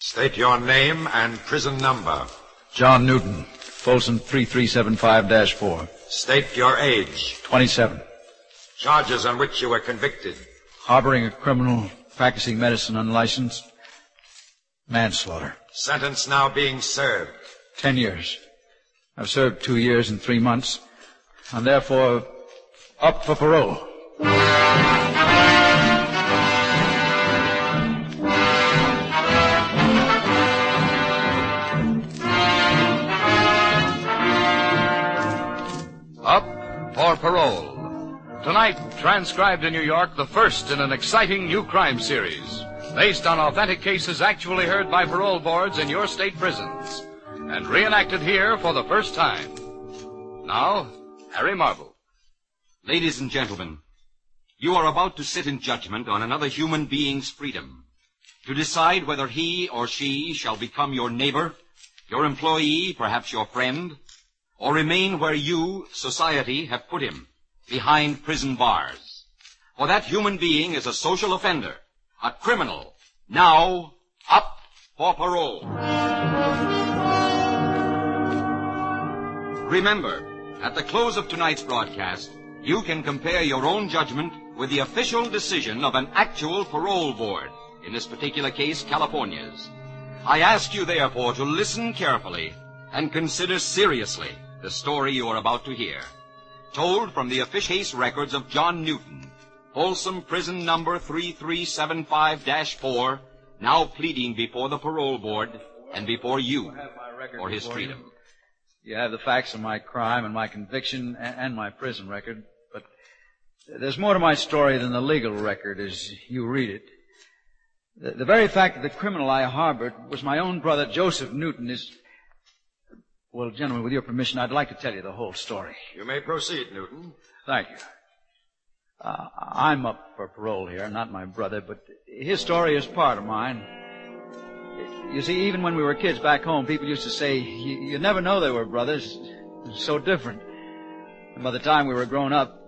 State your name and prison number. John Newton, Folsom 3375-4. State your age. 27. Charges on which you were convicted. Harboring a criminal, practicing medicine unlicensed, manslaughter. Sentence now being served. 10 years. I've served 2 years and 3 months. I'm therefore up for parole. Up for parole. Tonight, transcribed in New York, the first in an exciting new crime series, based on authentic cases actually heard by parole boards in your state prisons, and reenacted here for the first time. Now, Harry Marble. Ladies and gentlemen, you are about to sit in judgment on another human being's freedom, to decide whether he or she shall become your neighbor, your employee, perhaps your friend, or remain where you, society, have put him, behind prison bars. For that human being is a social offender, a criminal, now up for parole. Remember, at the close of tonight's broadcast, you can compare your own judgment with the official decision of an actual parole board, in this particular case, California's. I ask you, therefore, to listen carefully and consider seriously the story you are about to hear, told from the official case records of John Newton, Folsom Prison number 3375-4, now pleading before the parole board and before you for his freedom. You have the facts of my crime and my conviction and my prison record, but there's more to my story than the legal record as you read it. The very fact that the criminal I harbored was my own brother, Joseph Newton, is... Well, gentlemen, with your permission, I'd like to tell you the whole story. You may proceed, Newton. Thank you. I'm up for parole here, not my brother, but his story is part of mine. You see, even when we were kids back home, people used to say, you never know they were brothers. They're so different. And by the time we were grown up,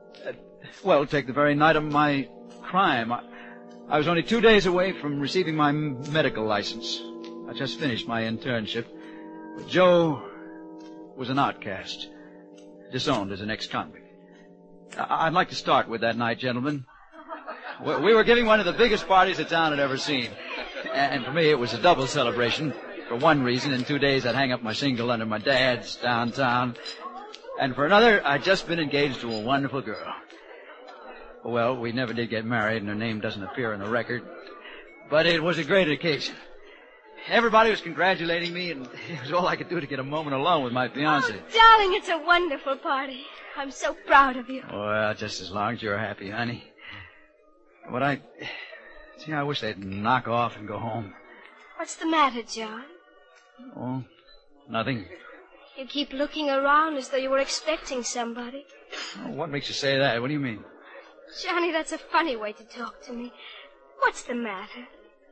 take the very night of my crime, I was only 2 days away from receiving my medical license. I just finished my internship. But Joe was an outcast, disowned as an ex-convict. I'd like to start with that night, gentlemen. We were giving one of the biggest parties the town had ever seen. And for me, it was a double celebration. For one reason, in 2 days, I'd hang up my shingle under my dad's downtown. And for another, I'd just been engaged to a wonderful girl. Well, we never did get married, and her name doesn't appear in the record. But it was a great occasion. Everybody was congratulating me, and it was all I could do to get a moment alone with my fiancée. Oh, darling, it's a wonderful party. I'm so proud of you. Well, just as long as you're happy, honey. But I wish they'd knock off and go home. What's the matter, John? Oh, nothing. You keep looking around as though you were expecting somebody. Oh, what makes you say that? What do you mean? Johnny, that's a funny way to talk to me. What's the matter?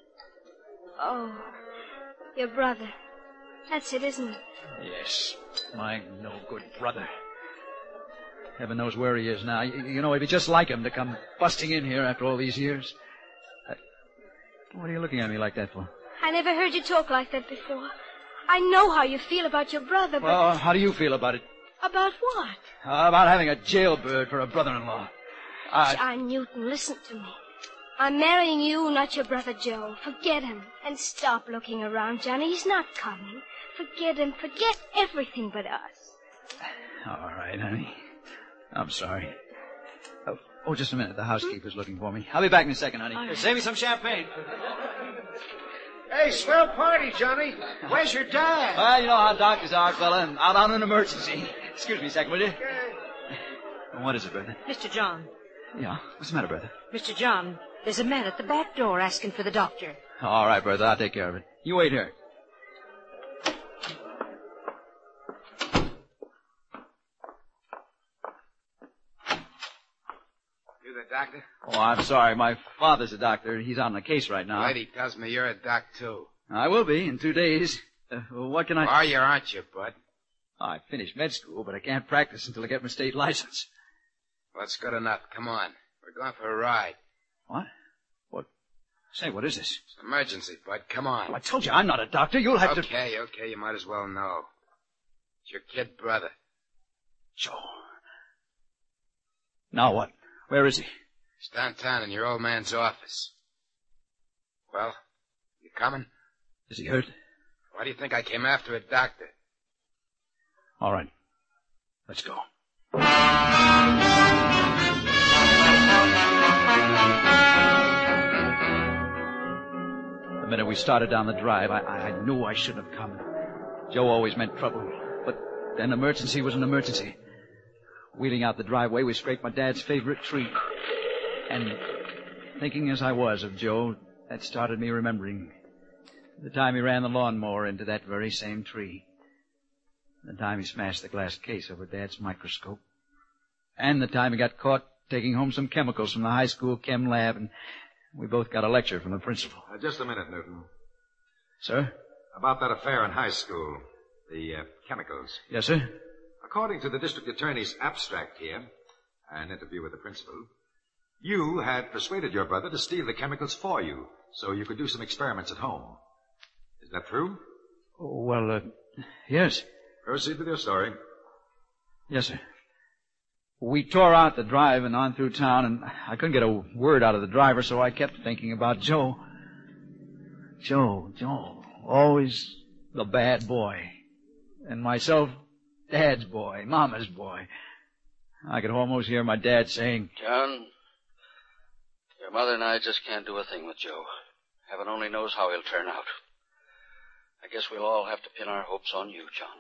Oh, your brother. That's it, isn't it? Yes, my no-good brother. Heaven knows where he is now. You know, it'd be just like him to come busting in here after all these years. What are you looking at me like that for? I never heard you talk like that before. I know how you feel about your brother, but... Well, how do you feel about it? About what? About having a jailbird for a brother-in-law. John Newton, listen to me. I'm marrying you, not your brother Joe. Forget him. And stop looking around, Johnny. He's not coming. Forget him. Forget everything but us. All right, honey. I'm sorry. Oh, just a minute. The housekeeper's looking for me. I'll be back in a second, honey. Right. Save me some champagne. Hey, swell party, Johnny. Where's your dad? Well, you know how doctors are, fella. Out on an emergency. Excuse me a second, will you? What is it, brother? Mr. John. Yeah, what's the matter, brother? Mr. John, there's a man at the back door asking for the doctor. All right, brother. I'll take care of it. You wait here. You the doctor? Oh, I'm sorry. My father's a doctor. He's on the case right now. Lady tells me you're a doc, too. I will be in 2 days. What can I... Are you, aren't you, bud? I finished med school, but I can't practice until I get my state license. Well, that's good enough. Come on. We're going for a ride. What? Say, what is this? It's an emergency, Bud. Come on. I told you I'm not a doctor. You'll have to... Okay, you might as well know. It's your kid brother. Joe. Now what? Where is he? He's downtown in your old man's office. Well, you coming? Is he hurt? Why do you think I came after a doctor? All right. Let's go. The minute we started down the drive, I knew I shouldn't have come. Joe always meant trouble. But an emergency was an emergency. Wheeling out the driveway, we scraped my dad's favorite tree. And thinking as I was of Joe, that started me remembering the time he ran the lawnmower into that very same tree. The time he smashed the glass case over Dad's microscope. And the time he got caught taking home some chemicals from the high school chem lab, and we both got a lecture from the principal. Just a minute, Newton. Sir? About that affair in high school, the chemicals. Yes, sir? According to the district attorney's abstract here, an interview with the principal, you had persuaded your brother to steal the chemicals for you so you could do some experiments at home. Is that true? Oh, well, yes. Proceed with your story. Yes, sir. We tore out the drive and on through town, and I couldn't get a word out of the driver, so I kept thinking about Joe. Joe, always the bad boy. And myself, Dad's boy, Mama's boy. I could almost hear my dad saying, John, your mother and I just can't do a thing with Joe. Heaven only knows how he'll turn out. I guess we'll all have to pin our hopes on you, John.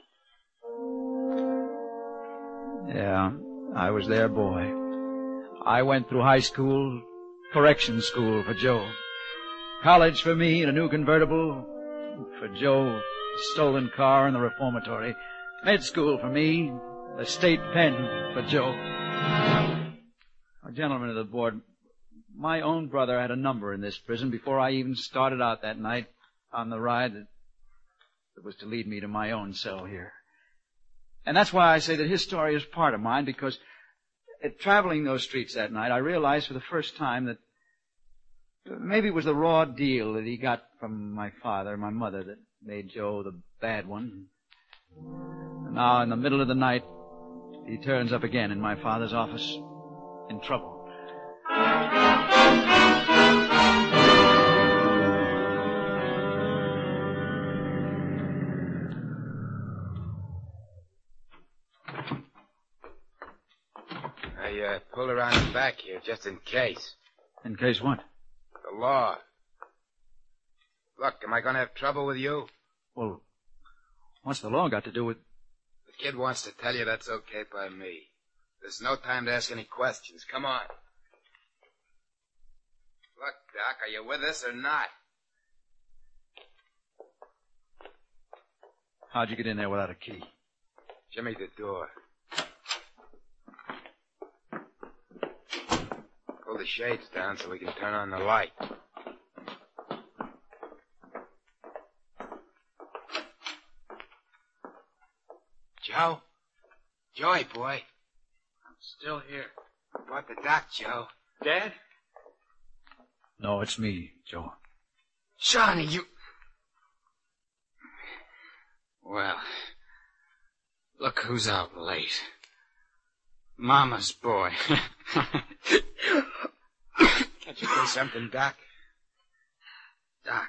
Yeah, I was their boy. I went through high school, correction school for Joe. College for me in a new convertible. For Joe, a stolen car in the reformatory. Med school for me, the state pen for Joe. Gentlemen of the board, my own brother had a number in this prison before I even started out that night on the ride that was to lead me to my own cell here. And that's why I say that his story is part of mine, because traveling those streets that night, I realized for the first time that maybe it was the raw deal that he got from my father and my mother that made Joe the bad one. And now, in the middle of the night, he turns up again in my father's office in trouble. I pulled around the back here just in case. In case what? The law. Look, am I going to have trouble with you? Well, what's the law got to do with... The kid wants to tell you that's okay by me. There's no time to ask any questions. Come on. Look, Doc, are you with us or not? How'd you get in there without a key? Jimmy the door. Pull the shades down so we can turn on the light. Joe? Joey, boy. I'm still here. I brought the doc, Joe. Dad? No, it's me, Joe. Johnny, you... Well, look who's out late. Mama's boy. Can't you say something, Doc? Doc.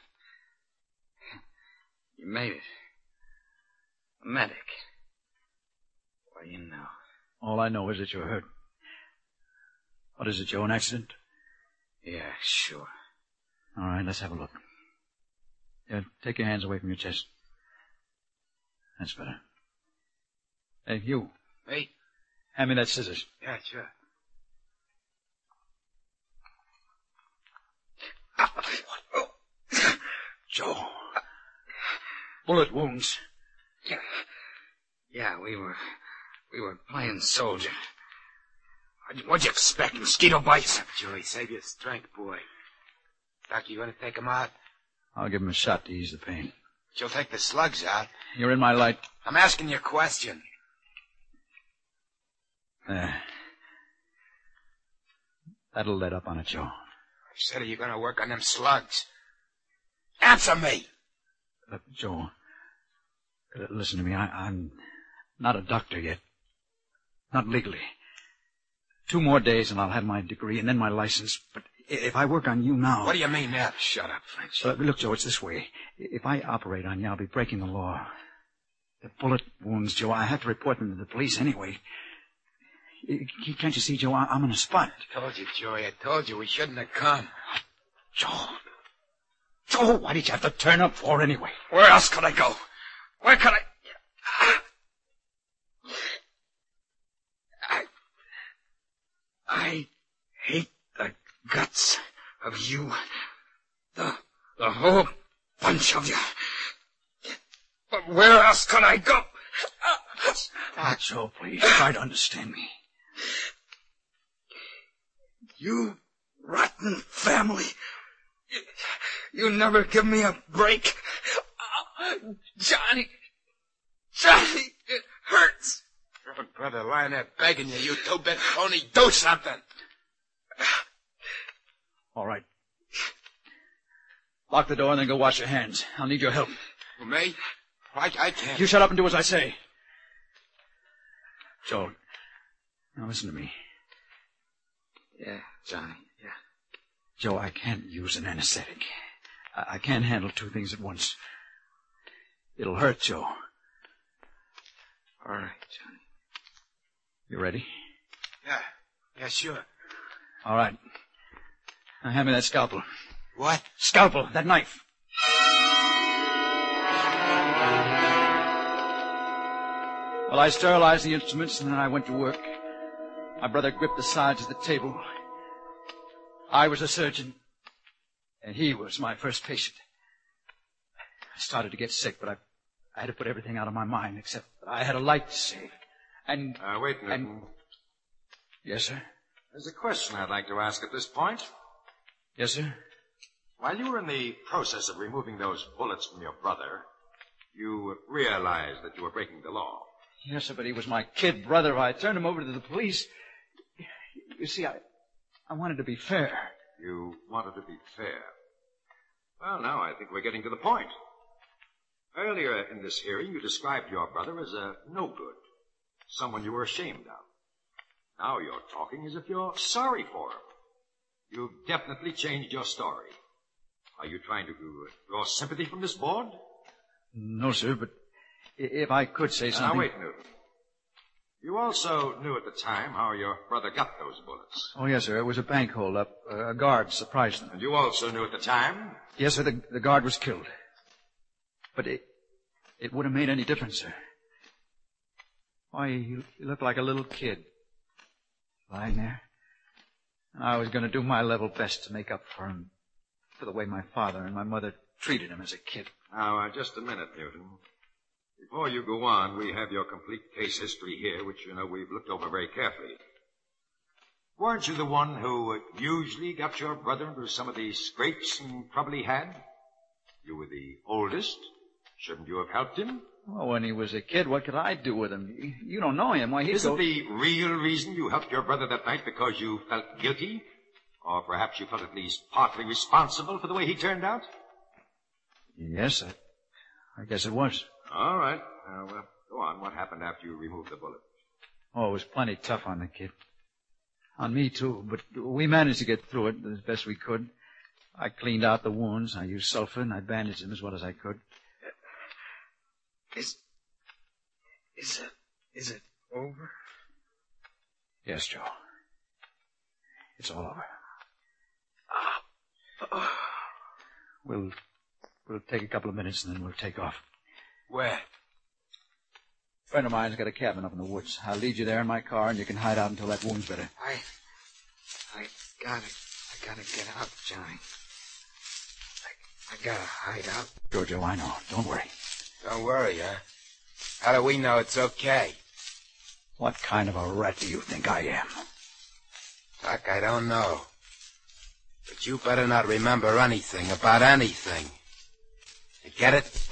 You made it. A medic. What do you know? All I know is that you're hurt. What is it, Joe, an accident? Yeah, sure. All right, let's have a look. Yeah, take your hands away from your chest. That's better. Hey, you. Me? Hand me that scissors. Yeah, sure. Joe. Bullet wounds. Yeah, we were playing soldier. What'd you expect, mosquito bites? Joey, save your strength, boy. Doc, you want to take him out? I'll give him a shot to ease the pain. You'll take the slugs out. You're in my light. I'm asking you a question. There. That'll let up on it, Joe. said, are you going to work on them slugs? Answer me! Joe, listen to me. I'm not a doctor yet. Not legally. 2 more days and I'll have my degree and then my license. But if I work on you now... What do you mean now? Shut up, French. Look, Joe, it's this way. If I operate on you, I'll be breaking the law. The bullet wounds, Joe, I have to report them to the police anyway. Can't you see, Joe, I'm in a spot. I told you, Joey. I told you we shouldn't have come. Joe, why did you have to turn up for anyway? Where else could I go? Where could I hate the guts of you. The whole bunch of you. But where else could I go? Joe, please, try to understand me. You rotten family. You never give me a break. Johnny, it hurts. Your brother lying there begging you, 2-bit phony, do something. All right. Lock the door and then go wash your hands. I'll need your help. For me? I can't. You shut up and do as I say. Joe, now listen to me. Yeah, Johnny, yeah. Joe, I can't use an anesthetic. I can't handle 2 things at once. It'll hurt, Joe. All right, Johnny. You ready? Yeah, sure. All right. Now hand me that scalpel. What? Scalpel, that knife. Well, I sterilized the instruments and then I went to work. My brother gripped the sides of the table. I was a surgeon, and he was my first patient. I started to get sick, but I had to put everything out of my mind, except that I had a life to save. And... wait, Newton. Yes, sir? There's a question I'd like to ask at this point. Yes, sir? While you were in the process of removing those bullets from your brother, you realized that you were breaking the law. Yes, sir, but he was my kid brother. I turned him over to the police. You see, I wanted to be fair. You wanted to be fair. Well, now I think we're getting to the point. Earlier in this hearing, you described your brother as a no-good, someone you were ashamed of. Now you're talking as if you're sorry for him. You've definitely changed your story. Are you trying to draw sympathy from this board? No, sir, but if I could say something... Now, wait, Newton. You also knew at the time how your brother got those bullets. Oh, yes, sir. It was a bank hold-up. A guard surprised them. And you also knew at the time? Yes, sir. The guard was killed. But it wouldn't have made any difference, sir. Why, you look like a little kid lying there. And I was going to do my level best to make up for him, for the way my father and my mother treated him as a kid. Now, just a minute, Newton. Before you go on, we have your complete case history here, which, we've looked over very carefully. Weren't you the one who usually got your brother into some of the scrapes and trouble he had? You were the oldest. Shouldn't you have helped him? Well, when he was a kid, what could I do with him? You don't know him. Why, Isn't the real reason you helped your brother that night because you felt guilty? Or perhaps you felt at least partly responsible for the way he turned out? Yes, I guess it was. All right. Now, go on. What happened after you removed the bullet? Oh, it was plenty tough on the kid. On me, too. But we managed to get through it as best we could. I cleaned out the wounds. I used sulfur, and I bandaged him as well as I could. Is it over? Yes, Joe. It's all over. We'll take a couple of minutes and then we'll take off. Where? A friend of mine's got a cabin up in the woods. I'll lead you there in my car and you can hide out until that wound's better. I gotta get out, Johnny. I gotta hide out. Giorgio, I know. Don't worry. Don't worry, huh? How do we know it's okay? What kind of a rat do you think I am? Doc, I don't know. But you better not remember anything about anything. You get it?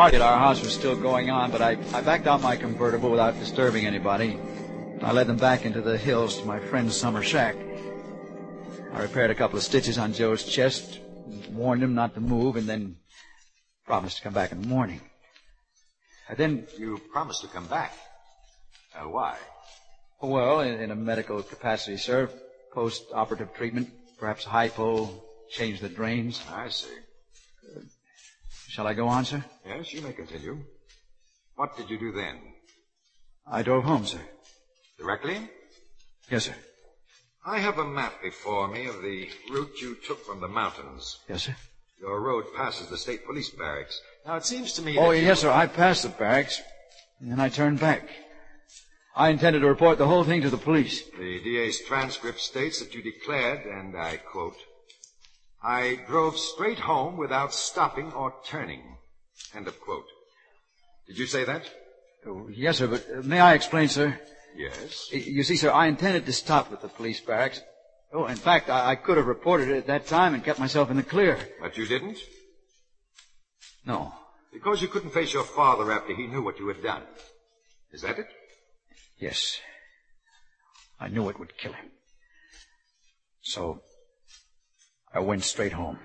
party at our house was still going on, but I backed out my convertible without disturbing anybody. I led them back into the hills to my friend's summer shack. I repaired a couple of stitches on Joe's chest, warned him not to move, and then promised to come back in the morning. You promised to come back? Why? Well, in a medical capacity, sir. Post-operative treatment, perhaps hypo, change the drains. I see. Shall I go on, sir? Yes, you may continue. What did you do then? I drove home, sir. Directly? Yes, sir. I have a map before me of the route you took from the mountains. Yes, sir. Your road passes the state police barracks. Now, it seems to me Oh, that yes, sir. I passed the barracks, and then I turned back. I intended to report the whole thing to the police. The DA's transcript states that you declared, and I quote, "I drove straight home without stopping or turning." End of quote. Did you say that? Oh, yes, sir, but may I explain, sir? Yes. You see, sir, I intended to stop at the police barracks. Oh, in fact, I could have reported it at that time and kept myself in the clear. But you didn't? No. Because you couldn't face your father after he knew what you had done. Is that it? Yes. I knew it would kill him. So, I went straight home.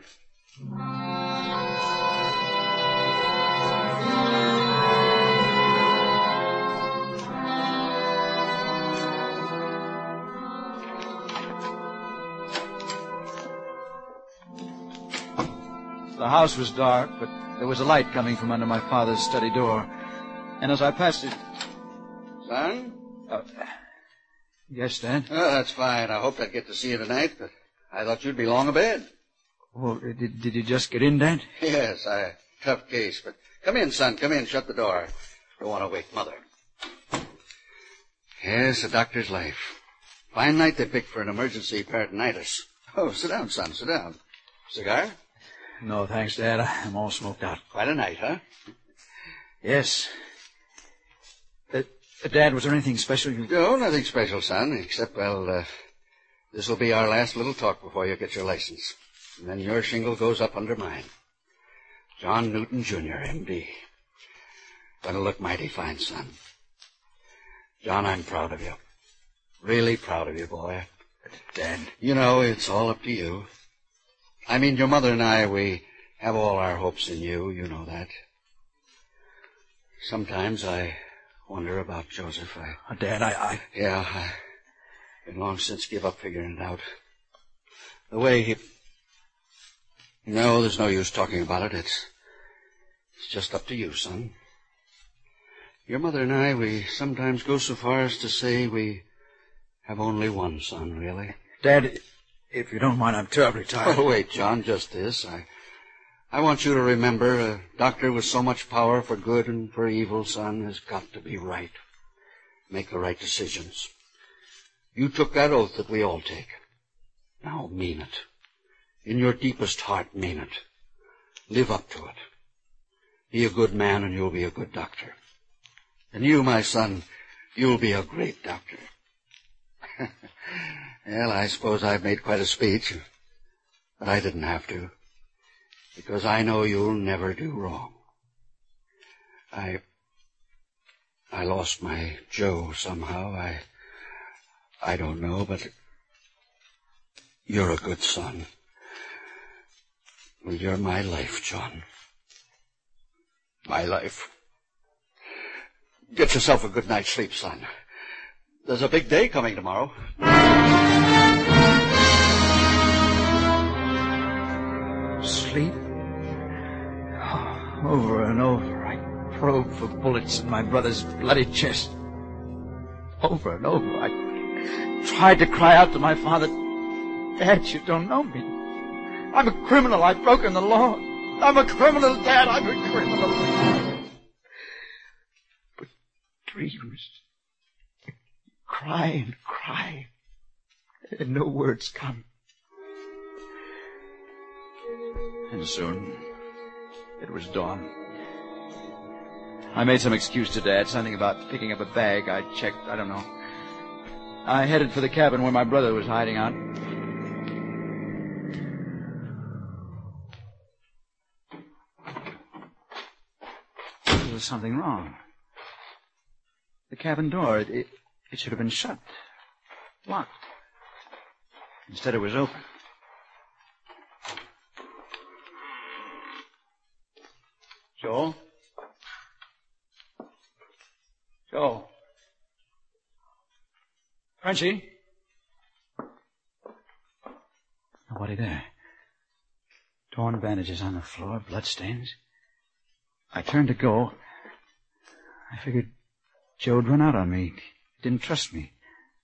The house was dark, but there was a light coming from under my father's study door. And as I passed it... Son? Yes, Dad? Oh, that's fine. I hoped I'd get to see you tonight, but I thought you'd be long abed. Well, did you just get in, Dad? Yes, tough case, but come in, son. Come in. Shut the door. Don't want to wake Mother. Yes, a doctor's life. Fine night they picked for an emergency peritonitis. Oh, sit down, son. Sit down. Cigar? No, thanks, Dad. I'm all smoked out. Quite a night, huh? Yes. Dad, was there anything special you... No, nothing special, son, except, this'll be our last little talk before you get your license. And then your shingle goes up under mine. John Newton, Jr., M.D. Gonna look mighty fine, son. John, I'm proud of you. Really proud of you, boy. Dad... You know, it's all up to you. I mean, your mother and I, we have all our hopes in you. You know that. Sometimes I wonder about Joseph. Dad, Yeah, I've been long since give up figuring it out. The way he... No, there's no use talking about it. It's just up to you, son. Your mother and I, we sometimes go so far as to say we have only one son, really. Dad, if you don't mind, I'm terribly tired. Oh, wait, John, just this. I want you to remember a doctor with so much power for good and for evil, son, has got to be right. Make the right decisions. You took that oath that we all take. Now mean it. In your deepest heart, mean it. Live up to it. Be a good man and you'll be a good doctor. And you, my son, you'll be a great doctor. Well, I suppose I've made quite a speech, but I didn't have to, because I know you'll never do wrong. I lost my Joe somehow. I don't know, but you're a good son. Well, you're my life, John. My life. Get yourself a good night's sleep, son. There's a big day coming tomorrow. Sleep? Over and over, I probed for bullets in my brother's bloody chest. Over and over, I tried to cry out to my father, Dad, you don't know me. I'm a criminal. I've broken the law. I'm a criminal, Dad. I'm a criminal. But dreams cry and cry, and no words come. And soon, it was dawn. I made some excuse to Dad, something about picking up a bag. I checked, I don't know. I headed for the cabin where my brother was hiding out. was something wrong. The cabin door, it should have been shut. Locked. Instead, it was open. Joel? Joel? Frenchie? Nobody there. Torn bandages on the floor, bloodstains. I turned to go. I figured Joe'd run out on me. He didn't trust me.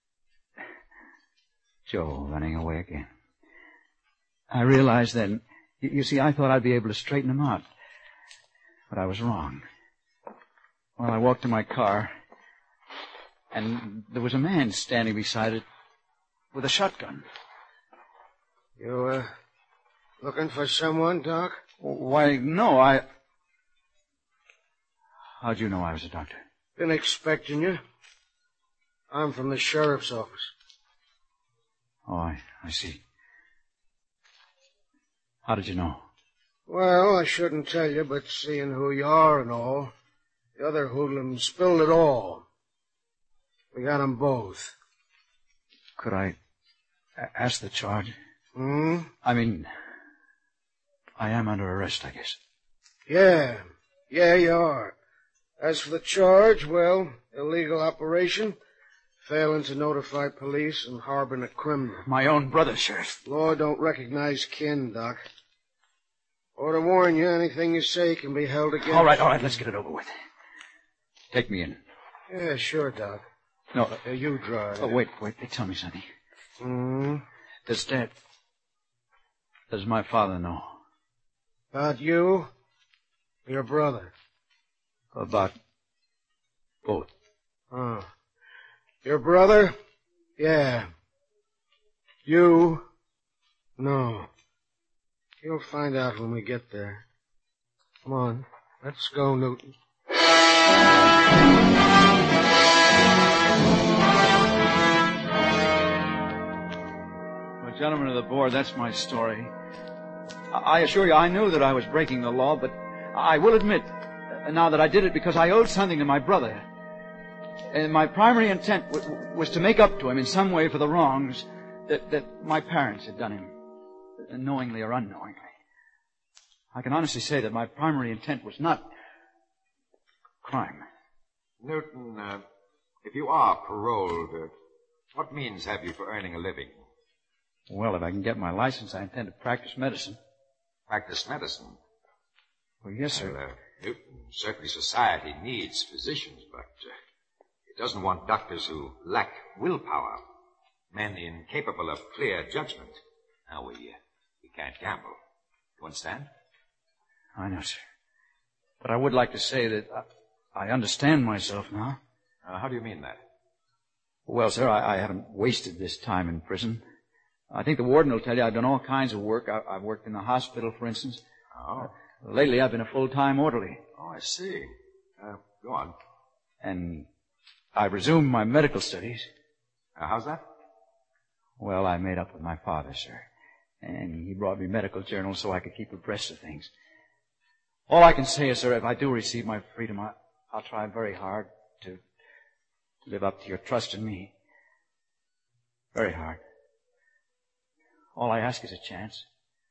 Joe running away again. I realized then, you see, I thought I'd be able to straighten him out. But I was wrong. Well, I walked to my car, and there was a man standing beside it with a shotgun. You, looking for someone, Doc? Why, no, How'd you know I was a doctor? Been expecting you. I'm from the sheriff's office. Oh, I see. How did you know? Well, I shouldn't tell you, but seeing who you are and all, the other hoodlum spilled it all. We got 'em both. Could I ask the charge? Hmm? I mean, I am under arrest, I guess. Yeah, you are. As for the charge, well, illegal operation, failing to notify police, and harboring a criminal. My own brother, Sheriff. Law don't recognize kin, Doc. Or to warn you, anything you say can be held against you. All right, let's get it over with. Take me in. Yeah, sure, Doc. No. You drive. Oh, wait, tell me something. Does my father know? About you? Your brother? About both. Oh. Your brother? Yeah. You? No. You'll find out when we get there. Come on. Let's go, Newton. Well, gentlemen of the board, that's my story. I assure you, I knew that I was breaking the law, but I will admit now that I did it because I owed something to my brother. And my primary intent was to make up to him in some way for the wrongs that my parents had done him, knowingly or unknowingly. I can honestly say that my primary intent was not crime. Newton, if you are paroled, what means have you for earning a living? Well, if I can get my license, I intend to practice medicine. Practice medicine? Well, yes, sir. Well, Newton, certainly society needs physicians, but it doesn't want doctors who lack willpower, men incapable of clear judgment. Now, we can't gamble. You understand? I know, sir. But I would like to say that I understand myself now. How do you mean that? Well, sir, I haven't wasted this time in prison. I think the warden will tell you I've done all kinds of work. I've worked in the hospital, for instance. Oh. Lately, I've been a full-time orderly. Oh, I see. Go on. And I've resumed my medical studies. How's that? Well, I made up with my father, sir. And he brought me medical journals so I could keep abreast of things. All I can say is, sir, if I do receive my freedom, I'll try very hard to live up to your trust in me. Very hard. All I ask is a chance.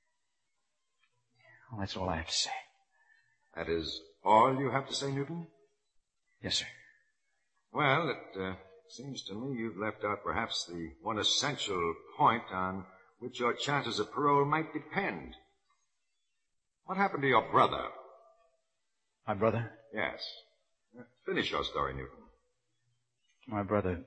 Well, that's all I have to say. That is all you have to say, Newton? Yes, sir. Well, it seems to me you've left out perhaps the one essential point on which your chances of parole might depend. What happened to your brother? My brother? Yes. Finish your story, Newton. My brother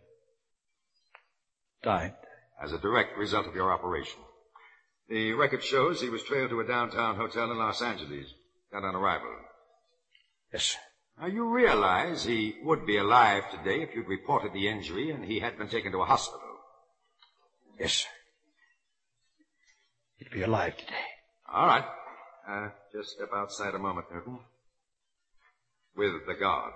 died. As a direct result of your operation. The record shows he was trailed to a downtown hotel in Los Angeles, got on arrival. Yes, sir. Now, you realize he would be alive today if you'd reported the injury and he had been taken to a hospital. Yes, sir. He'd be alive today. All right. Just step outside a moment, Newton. With the guard.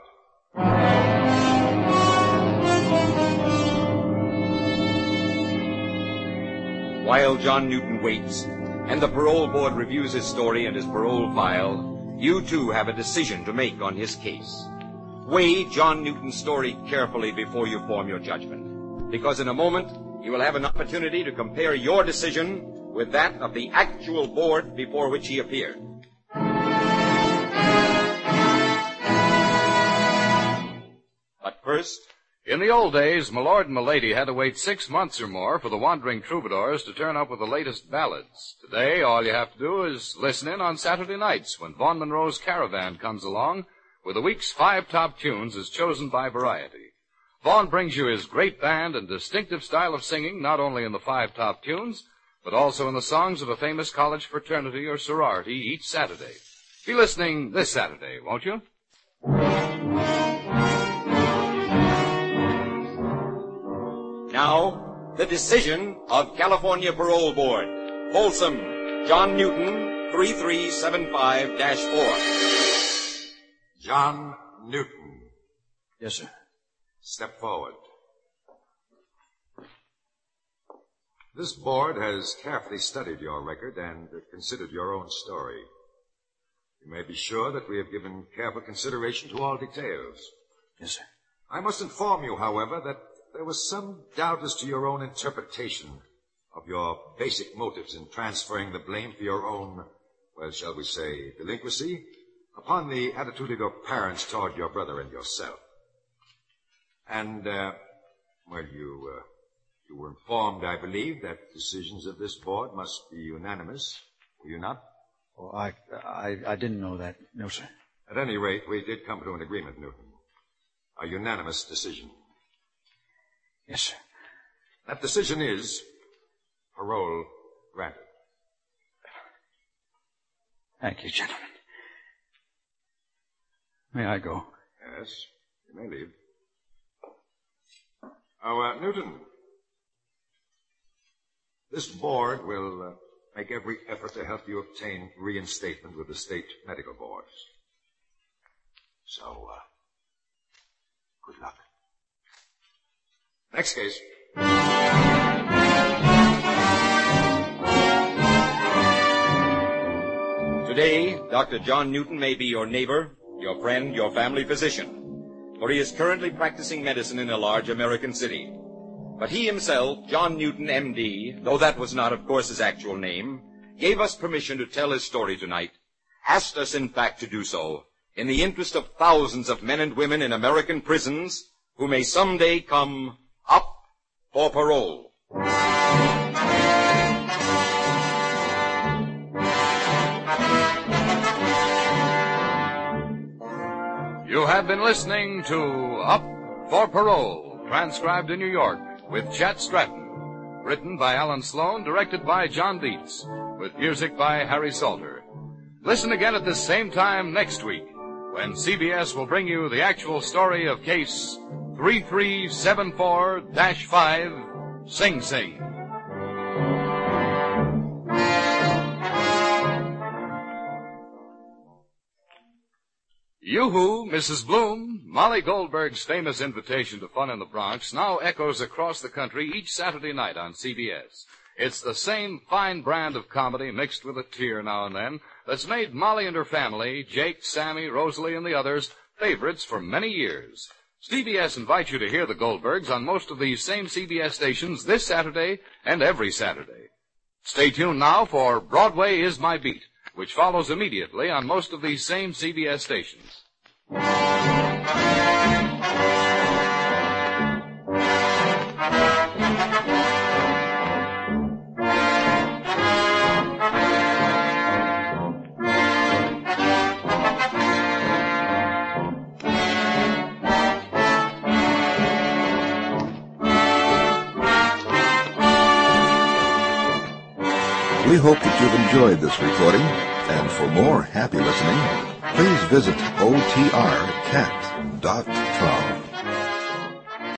While John Newton waits, and the parole board reviews his story and his parole file, you too have a decision to make on his case. Weigh John Newton's story carefully before you form your judgment, because in a moment you will have an opportunity to compare your decision with that of the actual board before which he appeared. But first, in the old days, my lord and my lady had to wait 6 months or more for the wandering troubadours to turn up with the latest ballads. Today, all you have to do is listen in on Saturday nights when Vaughn Monroe's Caravan comes along with the week's 5 top tunes as chosen by Variety. Vaughn brings you his great band and distinctive style of singing, not only in the 5 top tunes, but also in the songs of a famous college fraternity or sorority each Saturday. Be listening this Saturday, won't you? Now, the decision of California Parole Board. Folsom, John Newton, 3375-4. John Newton. Yes, sir. Step forward. This board has carefully studied your record and considered your own story. You may be sure that we have given careful consideration to all details. Yes, sir. I must inform you, however, that there was some doubt as to your own interpretation of your basic motives in transferring the blame for your own, well, shall we say, delinquency, upon the attitude of your parents toward your brother and yourself. And, you were informed, I believe, that decisions of this board must be unanimous, were you not? Oh, I didn't know that. No, sir. At any rate, we did come to an agreement, Newton. A unanimous decision. Yes, sir. That decision is parole granted. Thank you, gentlemen. May I go? Yes, you may leave. Oh, Newton, this board will make every effort to help you obtain reinstatement with the state medical boards. So, good luck. Next case. Today, Dr. John Newton may be your neighbor, your friend, your family physician, for he is currently practicing medicine in a large American city. But he himself, John Newton, M.D., though that was not, of course, his actual name, gave us permission to tell his story tonight, asked us, in fact, to do so, in the interest of thousands of men and women in American prisons who may someday come up for parole. You have been listening to Up for Parole, transcribed in New York, with Chet Stratton. Written by Alan Sloan, directed by John Dietz, with music by Harry Salter. Listen again at this same time next week, when CBS will bring you the actual story of Case 3374-5, Sing Sing. Yoo-hoo, Mrs. Bloom, Molly Goldberg's famous invitation to fun in the Bronx now echoes across the country each Saturday night on CBS. It's the same fine brand of comedy mixed with a tear now and then that's made Molly and her family, Jake, Sammy, Rosalie, and the others, favorites for many years. CBS invites you to hear the Goldbergs on most of these same CBS stations this Saturday and every Saturday. Stay tuned now for Broadway Is My Beat, which follows immediately on most of these same CBS stations. We hope that you've enjoyed this recording, and for more happy listening, please visit otrcat.com.